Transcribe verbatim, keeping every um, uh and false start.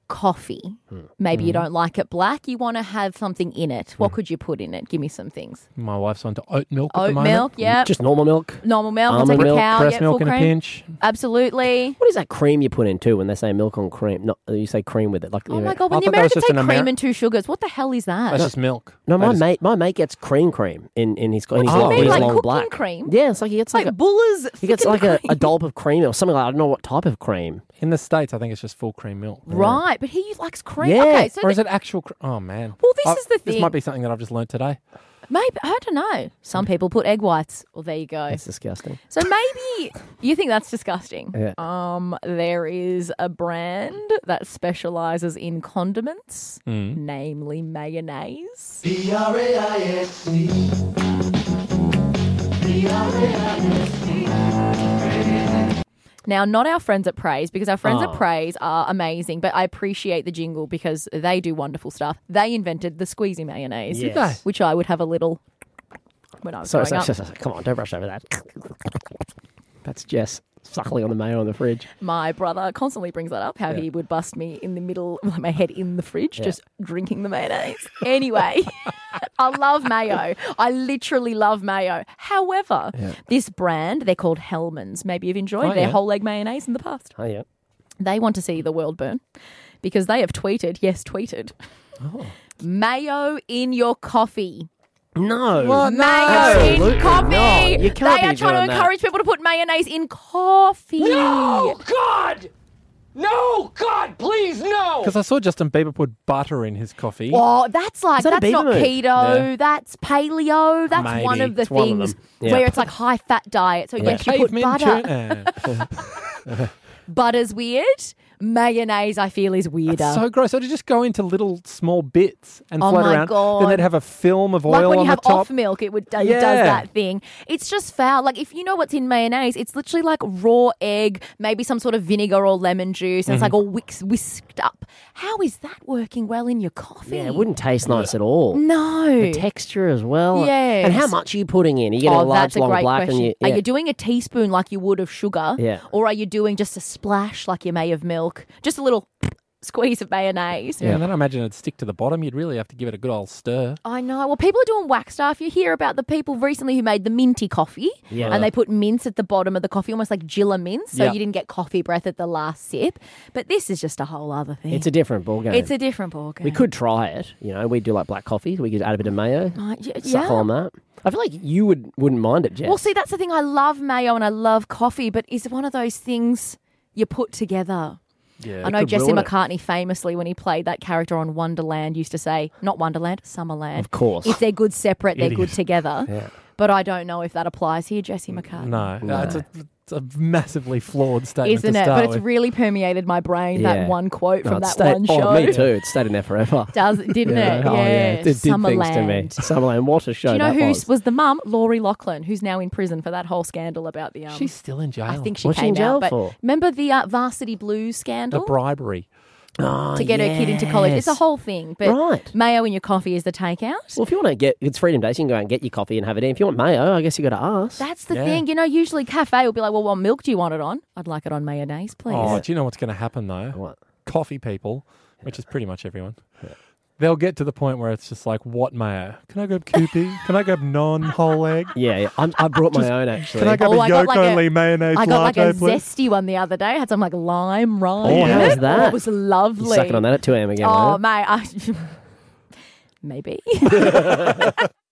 coffee. Hmm. Maybe Mm. you don't like it black. You want to have something in it. What could you put in it? Give me some things. My wife's onto oat milk at the Oat moment. milk, yeah. Just normal milk. Normal milk. I'll Almond take milk, a cow. Breast yeah, milk full in a cream. pinch. Absolutely. What is that cream you put in too when they say milk on cream? Not you say cream with it. Like Oh you know- my God, I when the thought that was Americans just say an cream Ameri- and two sugars, what the hell is that? That's just milk. No, They my just- mate, my mate gets cream cream in, in his in his, Oh, long, you in mean his like long cooking black cream? Yeah, it's like he gets like, like a, Buller's he gets frickin' like a, cream. a dollop of cream or something like I don't know what type of cream. In the States, I think it's just full cream milk. Right, but he likes cream. Yeah. Okay, so Or is th- it actual? Cr- oh man. Well, this I- is the This thing. might be something that I've just learnt today. maybe I don't know. Some people put egg whites. Well, there you go. That's disgusting. So maybe you think that's disgusting. Yeah. Um, there is a brand that specializes in condiments, Mm. namely mayonnaise. P R A I S E. P R A I S E. Now, not our friends at Praise, because our friends Oh. at Praise are amazing, but I appreciate the jingle because they do wonderful stuff. They invented the squeezy mayonnaise, Yes. Did they? which I would have a little when I was Sorry, growing sorry, up. sorry, sorry, come on, don't brush over that. That's Jess suckling on the mayo in the fridge. My brother constantly brings that up, how Yeah. he would bust me in the middle, like my head in the fridge, Yeah. just drinking the mayonnaise. Anyway, I love mayo. I literally love mayo. However, Yeah. this brand, they're called Hellmann's. Maybe you've enjoyed Oh, their yeah. whole egg mayonnaise in the past. Oh yeah. They want to see the world burn because they have tweeted, yes, tweeted, Oh. mayo in your coffee. No. What? Mayo Absolutely in coffee. not. You can't they be are trying to doing that. encourage people to put mayonnaise in coffee. No, God! No, God, please, no! Because I saw Justin Bieber put butter in his coffee. Oh, that's like, Is that a that's not Bieber move? keto. Yeah. That's paleo. That's Maybe. one of the It's one of things them. Yeah. where it's like high fat diet. So yes, you put Caveman butter. tuna. Butter's weird. Mayonnaise, I feel, is weirder. That's so gross. So to just go into little small bits and Oh float my around. God. Then they'd have a film of oil like when on you have the top. off milk, it would it Yeah. does that thing. It's just foul. Like if you know what's in mayonnaise, it's literally like raw egg, maybe some sort of vinegar or lemon juice, and it's like all whisk, whisked up. How is that working well in your coffee? Yeah, it wouldn't taste nice at all. No. The texture as well. Yes. And how much are you putting in? Are you getting Oh, a large, that's a long great black question. and you Are yeah. you doing a teaspoon like you would of sugar? Yeah. Or are you doing just a splash like you may of milk? Just a little squeeze of mayonnaise. Yeah, and then I imagine it'd stick to the bottom. You'd really have to give it a good old stir. I know. Well, people are doing whack stuff. You hear about the people recently who made the minty coffee, Yeah. and they put mince at the bottom of the coffee, almost like Jilla mince, so Yeah. you didn't get coffee breath at the last sip. But this is just a whole other thing. It's a different ballgame. It's a different ballgame. We could try it. You know, we do like black coffee. We could add a bit of mayo. Uh, y- Suckle yeah. on that. I feel like you would wouldn't mind it, Jess. Well, see, that's the thing. I love mayo and I love coffee, but is it one of those things you put together? Yeah. I know could Jesse ruin it. McCartney famously, when he played that character on Wonderland, used to say, not Wonderland, Summerland. Of course. If they're good separate, they're Idiot. good together. Yeah. But I don't know if that applies here, Jesse McCartney. No, No. It's, a, it's a massively flawed statement Isn't to it? start But it's with. really permeated my brain, Yeah. that one quote No, from it that stayed- one show. Oh, me too. It stayed in there forever. Does, didn't it? Oh, yeah. It did things to me. Summerland. Summerland. What a show Do you know that who was. was the mum? Laurie Loughlin, who's now in prison for that whole scandal about the... Um, She's still in jail. I think she What's she came in jail out. But for? remember the uh, Varsity Blues the scandal? bribery. Oh, to get her kid into college. It's a yes. whole thing. But Right. mayo in your coffee is the takeout. Well, if you want to get, it's Freedom Day, so you can go out and get your coffee and have it in. If you want mayo, I guess you got to ask. That's the Yeah. thing. You know, usually cafe will be like, well, what milk do you want it on? I'd like it on mayonnaise, please. Oh, do you know what's going to happen though? What? Coffee people, which is pretty much everyone, they'll get to the point where it's just like, what mayo? Can I grab Koopy? Can I grab non-whole egg? Yeah, yeah. I'm, I brought my own actually. Can I grab Oh, a I got like a- yolk-only mayonnaise I got like latte, a please? zesty one the other day. I had some like lime rind. Oh, in how it. was that? Oh, it was You lovely. sucking on that at two a.m. again, Oh, were you? mate. I... Maybe.